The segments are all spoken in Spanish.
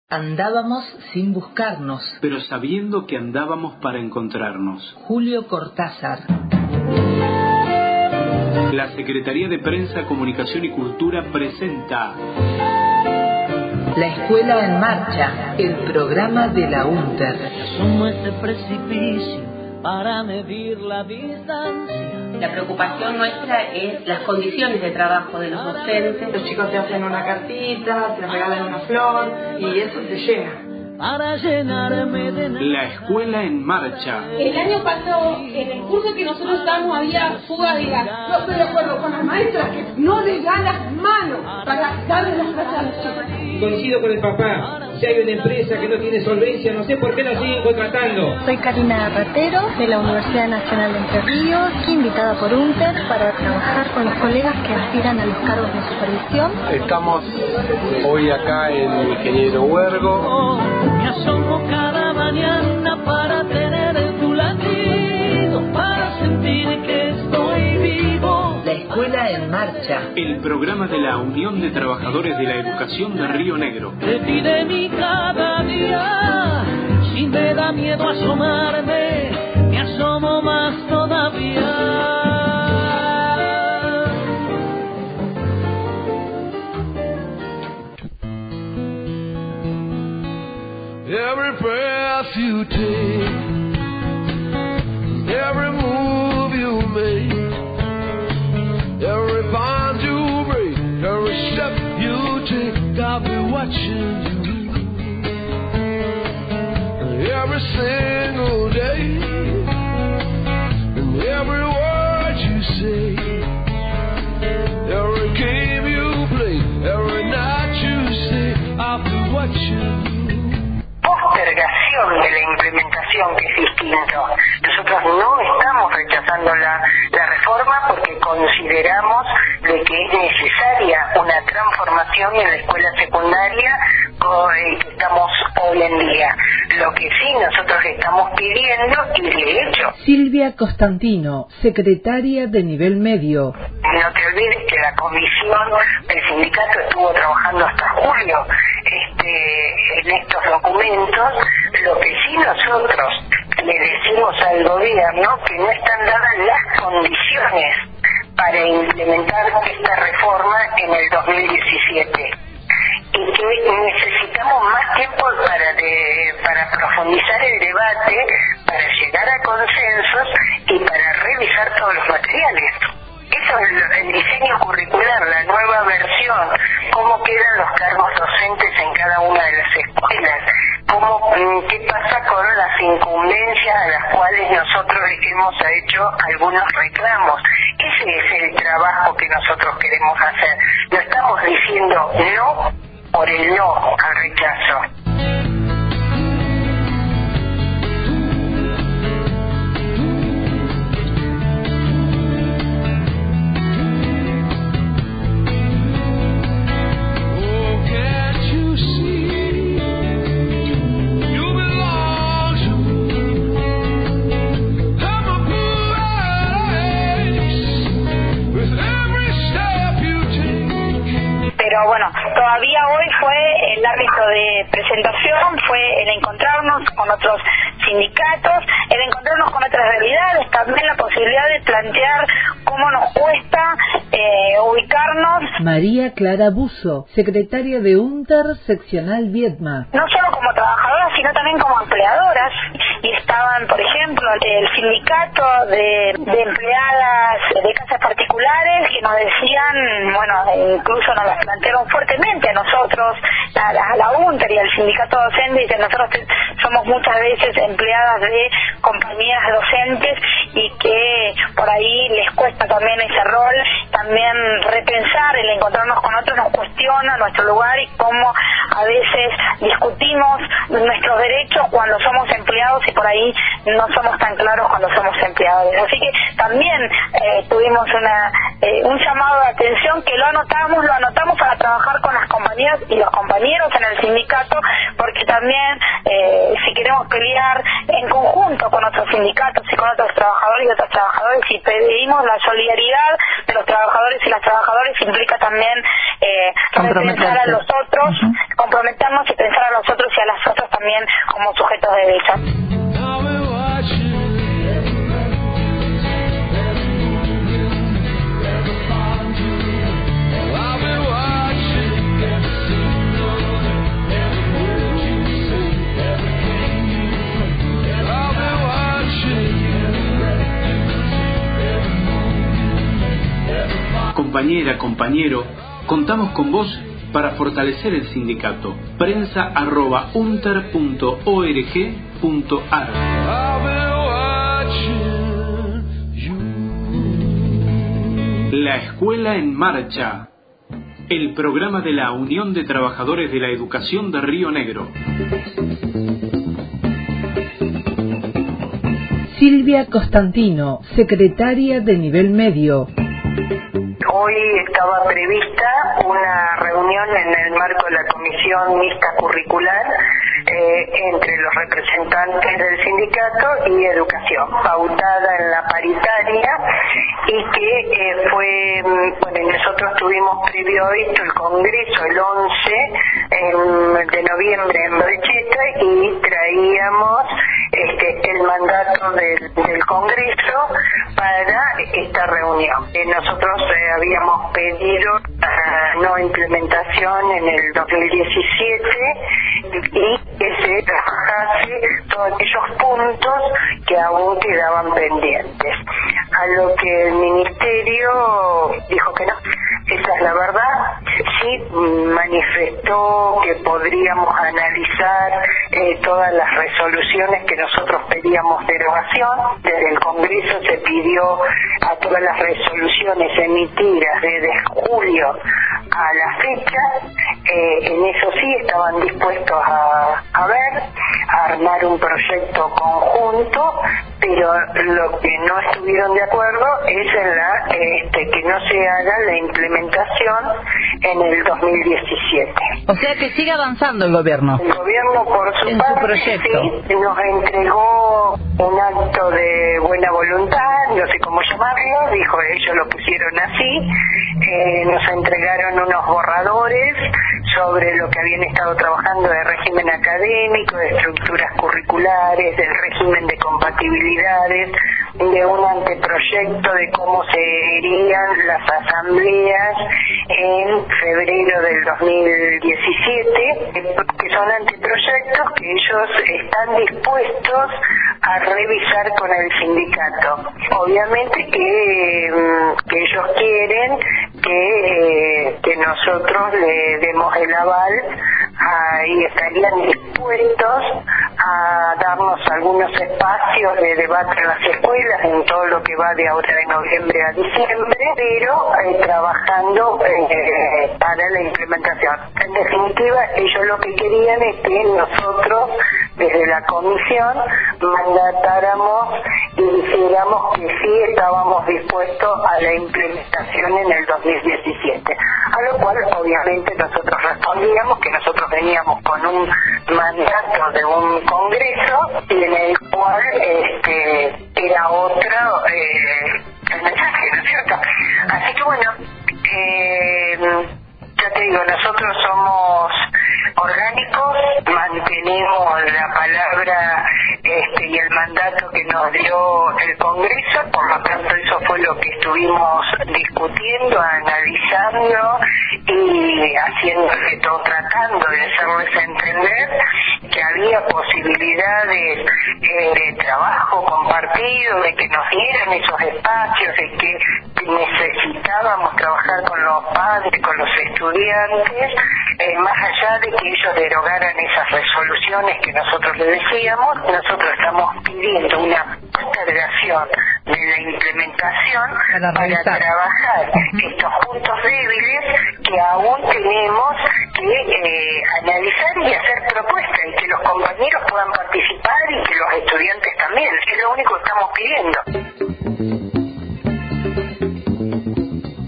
Andábamos sin buscarnos. Pero sabiendo que andábamos para encontrarnos. Julio Cortázar. La Secretaría de Prensa, Comunicación y Cultura presenta La Escuela en Marcha, el programa de la UNTER. Asomo este precipicio para medir la distancia. La preocupación nuestra es las condiciones de trabajo de los docentes. Los chicos te hacen una cartita, te regalan una flor y eso te llena. Para llenarme de nada. La Escuela en Marcha. El año pasado, en el curso que nosotros estábamos, había fuga de gas. No estoy de acuerdo con las maestras que no les dan las manos para darle las clases a los chicos. Coincido con el papá. Si hay una empresa que no tiene solvencia, no sé por qué la siguen contratando. Soy Karina Ratero, de la Universidad Nacional de Entre Ríos, invitada por UNTER para trabajar con los colegas que aspiran a los cargos de supervisión. Estamos hoy acá en Ingeniero Huergo. Me asomo cada mañana para tener tu latido, para sentir que estoy vivo. La Escuela en Marcha. El programa de la Unión de Trabajadores de la Educación de Río Negro. Te pide mi cada día, si me da miedo asomarme, me asomo más todavía. Every breath you take, every move you make, every bond you break, every step you take, I'll be watching you. Every single day, and every word you say, every game you play, every night you say, I'll be watching you. Postergación de la implementación, que es distinto. Nosotros no estamos rechazando la reforma porque consideramos de que es necesaria una transformación en la escuela secundaria que estamos hoy en día. Lo que sí nosotros estamos pidiendo, y de hecho... Silvia Costantino, secretaria de nivel medio. No te olvides que la comisión del sindicato estuvo trabajando hasta julio en estos documentos. Lo que sí nosotros le decimos al gobierno que no están dadas las condiciones para implementar esta reforma en el 2017 y que necesitamos más tiempo para profundizar el debate, para llegar a consensos y para revisar todos los materiales. Eso es el diseño curricular, la nueva versión, cómo quedan los cargos docentes en cada una de las escuelas, qué pasa con las incumbencias a las cuales nosotros hemos hecho algunos reclamos. Ese es el trabajo que nosotros queremos hacer. No estamos diciendo no por el no al rechazo. Pero bueno, todavía hoy fue el ámbito de presentación, fue el encontrarnos con otros sindicatos, el encontrarnos con otras realidades, también la posibilidad de plantear cómo nos cuesta ubicarnos. María Clara Buzo, secretaria de UNTER seccional Viedma. No solo como trabajadoras, sino también como empleadoras. Y estaban, por ejemplo, el sindicato de empleadas de casas particulares que nos decían, bueno, incluso nos las plantearon fuertemente a nosotros, la UNTER y el sindicato docente, dicen, nosotros somos muchas veces empleadas de compañías docentes y que por ahí les cuesta también ese rol, también repensar el encontrarnos con otros nos cuestiona nuestro lugar y cómo a veces discutimos nuestros derechos cuando somos empleados y por ahí no somos tan claros cuando somos empleadores. Así que también tuvimos un llamado de atención que lo anotamos para trabajar con las compañeras y los compañeros en el sindicato, porque también si queremos pelear en conjunto con otros sindicatos y con otros trabajadores y otras trabajadoras, y pedimos la solidaridad de los trabajadores y las trabajadoras, implica también pensar a los otros, comprometernos y pensar a los otros y a las otras también como sujetos de derechos. Compañera, compañero, contamos con vos para fortalecer el sindicato. prensa@unter.org.ar. La Escuela en Marcha, el programa de la Unión de Trabajadores de la Educación de Río Negro. Silvia Costantino, secretaria de nivel medio. Hoy estaba prevista una reunión en el marco de la Comisión Mixta Curricular entre los representantes del sindicato y educación, pautada en la paritaria, y que fue, bueno, nosotros tuvimos previo a esto el congreso el 11 de noviembre en Brecheta, y traíamos el mandato del congreso para esta reunión. Nosotros habíamos pedido no implementación en el 2017 y que se trabajase todos aquellos puntos que aún quedaban pendientes. A lo que el ministerio dijo que no. Esa es la verdad. Sí manifestó que podríamos analizar todas las resoluciones que nosotros pedíamos derogación. Desde el Congreso se pidió a todas las resoluciones emitidas desde julio a la fecha. En eso sí estaban dispuestos a ver, a armar un proyecto conjunto, pero lo que no estuvieron de acuerdo es en que no se haga la implementación en el 2017. O sea que sigue avanzando el gobierno. El gobierno, por su parte, sí, nos entregó un acto de buena voluntad, no sé cómo llamarlo, dijo, ellos lo pusieron así, nos entregaron unos borradores sobre lo que habían estado trabajando de régimen académico, de estructuras curriculares, del régimen de compatibilidades, de un anteproyecto de cómo se irían las asambleas en febrero del 2017, que son anteproyectos que ellos están dispuestos a revisar con el sindicato. Obviamente que ellos quieren que nosotros le demos el aval y estarían dispuestos a darnos algunos espacios de debate en las escuelas en todo lo que va de ahora de noviembre a diciembre, pero trabajando para la implementación. En definitiva, ellos lo que querían es que nosotros desde la comisión mandatáramos y dijéramos que sí estábamos dispuestos a la implementación en el 2017, a lo cual obviamente nosotros respondíamos que nosotros veníamos con un mandato de un congreso y en el cual era otro el mensaje, ¿no es cierto? Así que bueno, ya te digo, nosotros somos orgánicos, mantenemos la palabra y el mandato que nos dio el Congreso, por lo tanto eso fue lo que estuvimos discutiendo, analizando y haciéndole todo, tratando de hacerles entender que había posibilidades de trabajo compartido, de que nos dieran esos espacios, de que necesitábamos trabajar con los padres, con los estudiantes, más allá de que ellos derogaran esas resoluciones que nosotros le decíamos. Nosotros estamos pidiendo una postergación de la implementación para trabajar estos puntos débiles que aún tenemos que analizar y hacer propuestas, y que los compañeros puedan participar y que los estudiantes también. Es lo único que estamos pidiendo.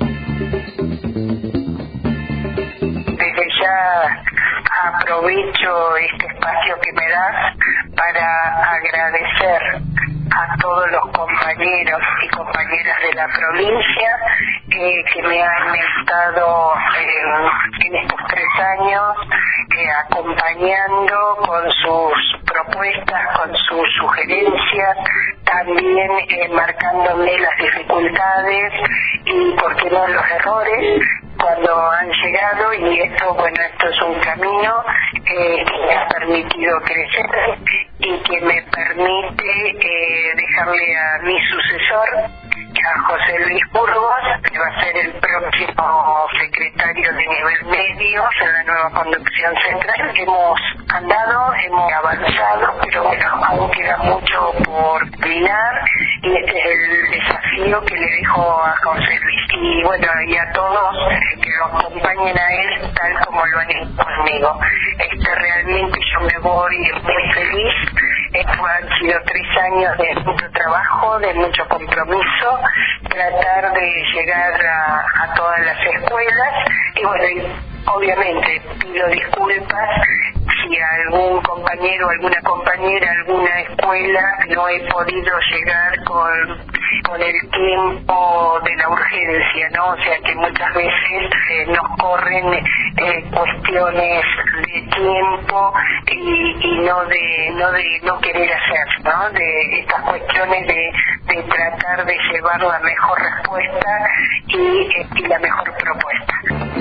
mucho este espacio que me das para agradecer a todos los compañeros y compañeras de la provincia que me han estado en estos 3 años acompañando con sus propuestas, con sus sugerencias, también marcándome las dificultades y, por qué no, los errores cuando han llegado, y esto es un camino que me ha permitido crecer y que me permite dejarle a mi sucesor, a José Luis Burgos, que va a ser el próximo secretario de nivel medio en la nueva conducción central. Hemos avanzado, pero aún queda mucho por terminar, y este es el desafío que le dejo a José Luis. Y a todos que lo acompañen a él tal como lo han hecho conmigo. Realmente yo me voy muy feliz. Han sido 3 años de mucho trabajo, de mucho compromiso, tratar de llegar a todas las escuelas, y obviamente pido disculpas si a algún compañero, alguna compañera, alguna escuela no he podido llegar con el tiempo de la urgencia, ¿no? O sea que muchas veces nos corren cuestiones de tiempo y no de no querer hacer, ¿no? De estas cuestiones de tratar de llevar la mejor respuesta y la mejor propuesta.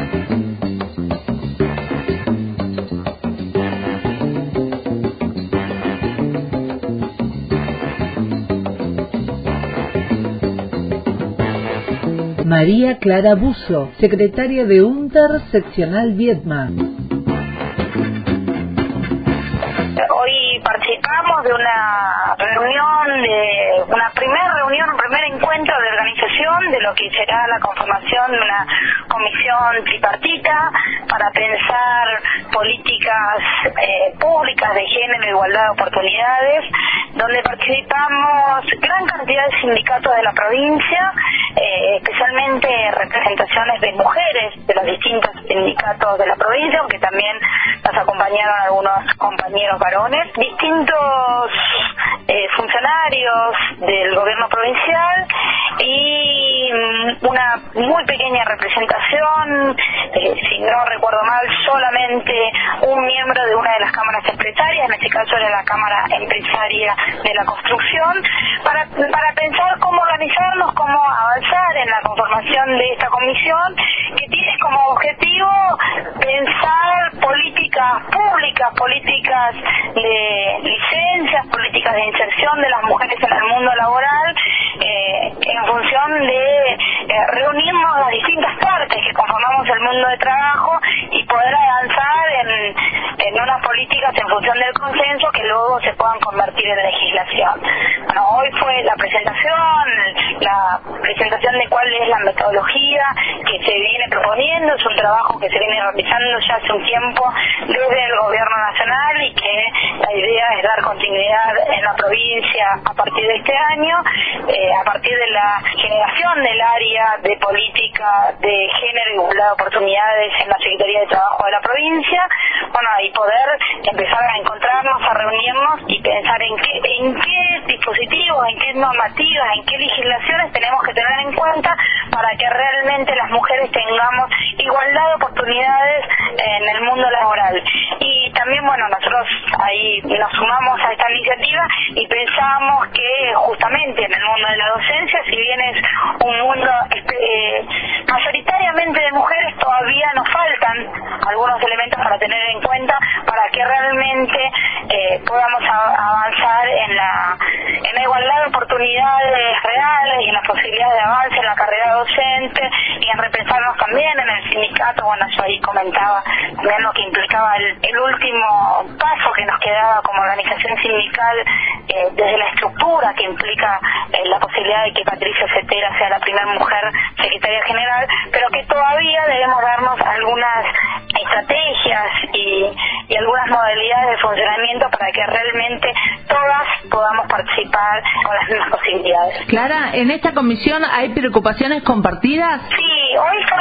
María Clara Buzo, secretaria de UNTER Seccional Viedma. Hoy participamos de una reunión, un primer encuentro de organización de lo que será la conformación de una comisión tripartita para pensar políticas públicas de género e igualdad de oportunidades, donde participamos gran cantidad de sindicatos de la provincia, especialmente representaciones de mujeres de los distintos sindicatos de la provincia, aunque también nos acompañaron algunos compañeros varones, distintos funcionarios del gobierno provincial y una muy pequeña representación, si no recuerdo mal, solamente un miembro de una de las cámaras empresarias, en este caso era la Cámara Empresaria de la Construcción, para pensar cómo organizarnos, cómo avanzar en la conformación de esta comisión, que tiene como objetivo pensar políticas públicas, políticas de licencias, políticas de inserción de las mujeres en el mundo laboral, en función de reunirnos las distintas partes que conformamos el mundo de trabajo y poder avanzar en unas políticas en función del consenso que luego se puedan convertir en legislación. Bueno, hoy fue la presentación de cuál es la metodología que se viene proponiendo. Es un trabajo que se viene realizando ya hace un tiempo desde el gobierno nacional y que la idea es dar continuidad en la provincia a partir de este año, a partir de la generación del área de política de género y igualdad de oportunidades en la Secretaría de Trabajo de la provincia, y poder empezar a encontrarnos, a reunirnos y pensar en qué dispositivos, en qué normativas, en qué legislaciones tenemos que tener en cuenta para que realmente las mujeres tengamos igualdad de oportunidades en el mundo laboral. Y también, nosotros ahí nos sumamos a esta iniciativa y pensamos que justamente en el mundo de la docencia, si bien es un mundo mayoritariamente de mujeres, todavía nos faltan algunos elementos para tener en cuenta para que realmente podamos avanzar en la igualdad de oportunidades reales y en las posibilidades de avance en la carrera docente y en repensarnos también en el sindicato. Yo ahí comentaba también lo que implicaba el último paso que nos quedaba como organización sindical desde la estructura que implica la posibilidad de que Patricia Cetera sea la primera mujer secretaria general, pero que todavía debemos darnos algunas estrategias y algunas modalidades de funcionamiento para que realmente todas podamos participar con las mismas posibilidades. Clara, ¿en esta comisión hay preocupaciones compartidas? Sí, hoy se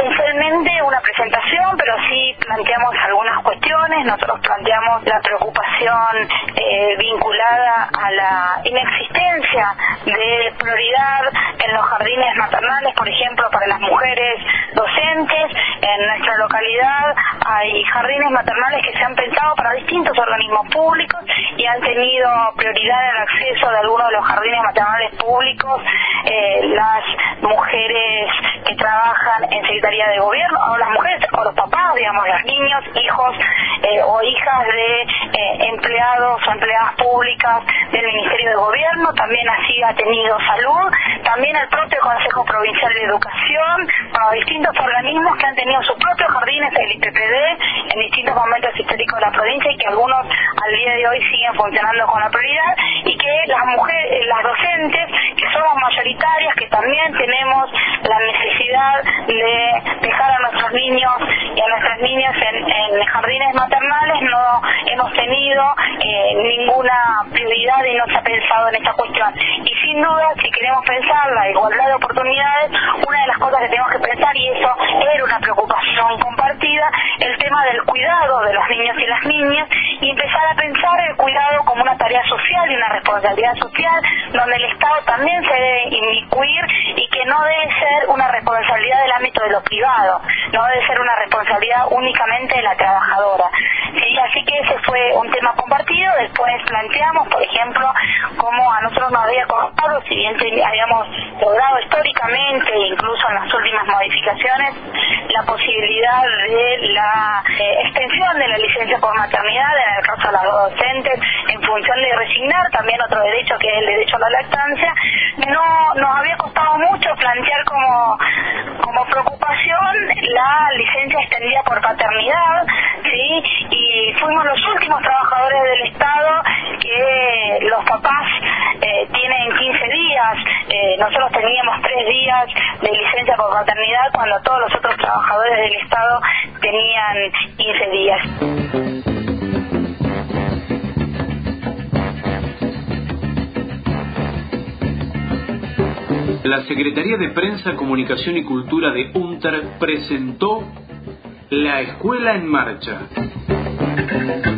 esencialmente una presentación, pero sí planteamos algunas cuestiones. Nosotros planteamos la preocupación vinculada a la inexistencia de prioridad en los jardines maternales, por ejemplo, para las mujeres docentes. En nuestra localidad hay jardines maternales que se han pensado para distintos organismos públicos y han tenido prioridad en el acceso de algunos de los jardines maternales públicos las mujeres que trabajan en Secretaría de Gobierno, o las mujeres o los papás, digamos, los niños, hijos o hijas de empleados o empleadas públicas del Ministerio de Gobierno. También así ha tenido salud, también el propio Consejo Provincial de Educación, bueno, distintos organismos que han tenido sus propios jardines, el IPPD, en distintos momentos históricos de la provincia, y que algunos al día de hoy siguen funcionando con la prioridad, y que las mujeres, las docentes, que somos mayoritarias, que también tenemos la necesidad de dejar a nuestros niños y a nuestras niñas en jardines maternales, no hemos tenido ninguna prioridad y no se ha pensado en esta cuestión. Y sin duda, si queremos pensar la igualdad de oportunidades, una de las cosas que tenemos que pensar, y eso era una preocupación compartida, el tema del cuidado de los niños y las niñas, y empezar a pensar el cuidado como una tarea social y una responsabilidad social, donde el Estado también se debe inmiscuir, y que no debe ser una responsabilidad del ámbito de lo privado, no debe ser una responsabilidad únicamente de la trabajadora. Sí, así que ese fue un tema compartido. Después planteamos, por ejemplo, cómo a nosotros nos había costado, si bien habíamos logrado históricamente, incluso en las últimas modificaciones, la posibilidad de la extensión de la licencia por maternidad, en el caso de las docentes, en función de resignar también otro derecho, que es el derecho a la lactancia. No nos había costado mucho plantear como preocupación la licencia extendida por paternidad, ¿sí? Y fuimos los últimos trabajadores del Estado que los papás tienen 15 días, nosotros teníamos 3 días de licencia por paternidad, cuando todos los otros trabajadores del Estado tenían 15 días. La Secretaría de Prensa, Comunicación y Cultura de UNTER presentó La Escuela en Marcha.